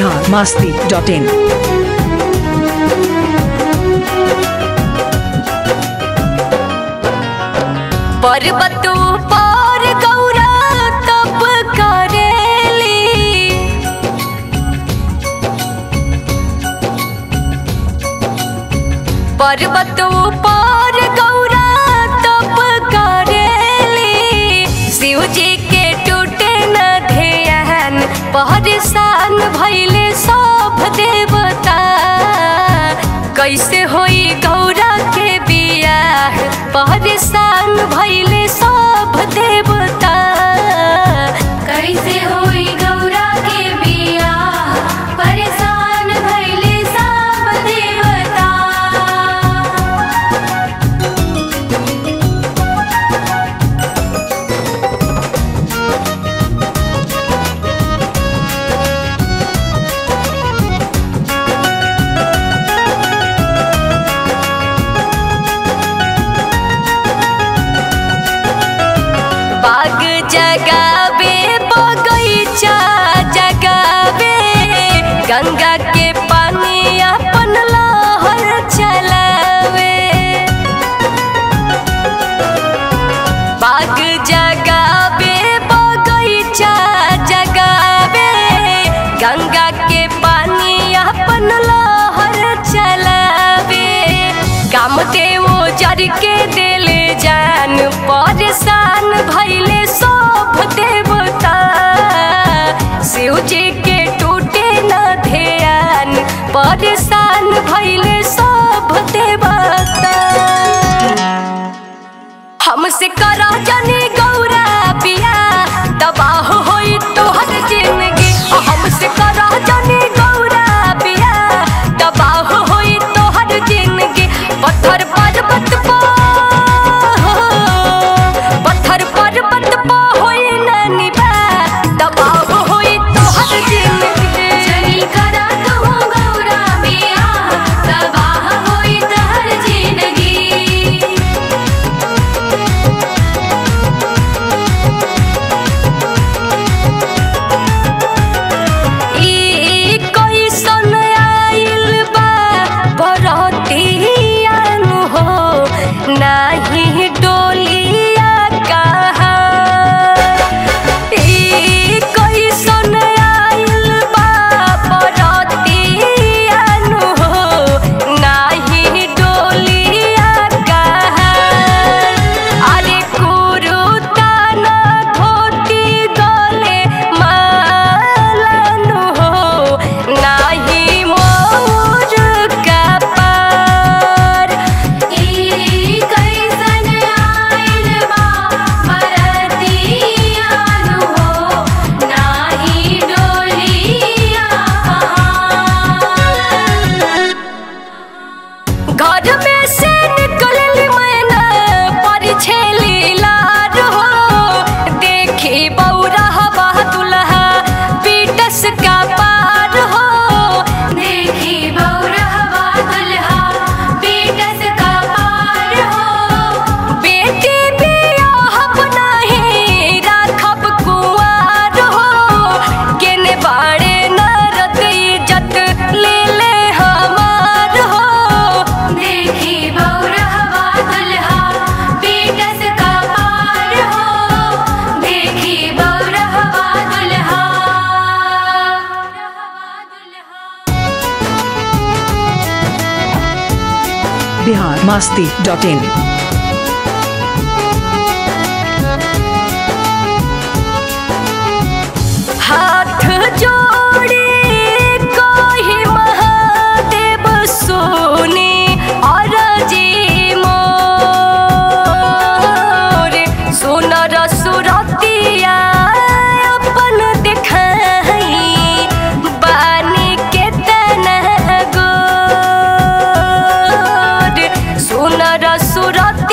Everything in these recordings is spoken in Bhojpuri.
biharmasti.in। पर्वत पर गौरा तप करेली, पर्वत पर गौरा तप करेली, शिव जी के टूटे न ध्यान, परेशान भइले सब देवता, कैसे होई गौरा के बियाह, परेशान भइले सब देवता, कैसे होई गौरा के बियाह, परेशान भइले सब देवता। बाग जगावे बगीचा जगावे, गंगा के पानी अपन लहर चलावे, बाग जगावे बगीचा जगावे, गंगा के पानी अपन लहर चलावे, कामदेव जर के दिले जान, परेशान भइले सब देवता, शिव जी के टूटे न ध्यान, परेशान भइले सब देवता। हमसे करा जाने गौरा बियाह, तबाह होई तोहर जिंदगी, हमसे करा जाने गौरा बियाह, तबाह होई तोहर जिंदगी। पत्थर पर्वत होई न निभा, तबाह होई तोहर जिंदगी। चली करा तू गौरा बियाह, तबाह होई तोहर जिंदगी। ई कैसन आइल बा बरतियान हो, नाही डोलिया कहा, ई कैसन आइल बा बरतियान हो, नाही डोलिया कहा, अरे कुरुता न धोती गले मालन हो, नाही मोर कपार। ई कैसन आइल बा बरतियान हो, नाही डोलिया कहा। घर में से निकलली मैना परिछेली लार हो, देखी बौरा हवा दुल्हा पीटस का पार हो, देखी बौरा हवा दुल्हा पीटस का पार हो, बेटी बियाह नहीं राखब कुंवार हो, केने बाड़े नरद इज्जत ले ले हमार हो, देखी बौरा हवा दुल्हा पीटस का पार हो, देखी बौरा हवा दुल्हा। biharmasti.in। हाथ जोड़े कोहि महादेव सोने अरजी मोर, सुनर सुरतिया अपन देखाई, बानी के तना गोर, सुनर सुरत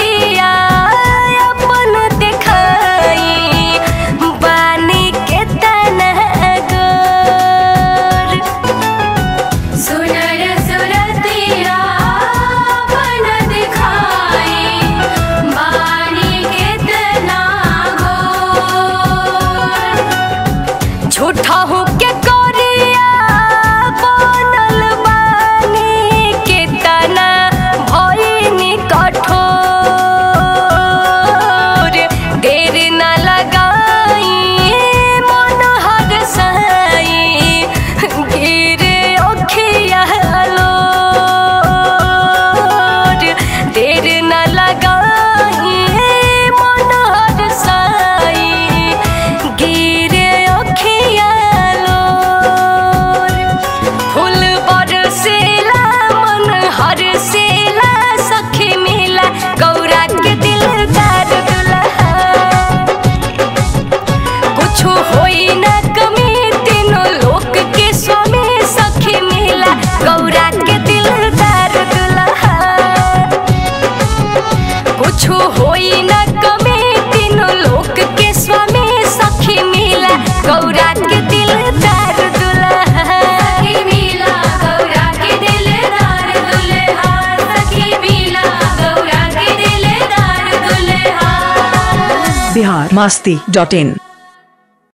होई न कमी तीनों लोक के स्वामी सखी मिला गौरा के दिलदार दुल्हा सखी मिला गौरा के दिलदार दुल्हा सखी मिला गौरा के दिलदार दुल्हा biharmasti.in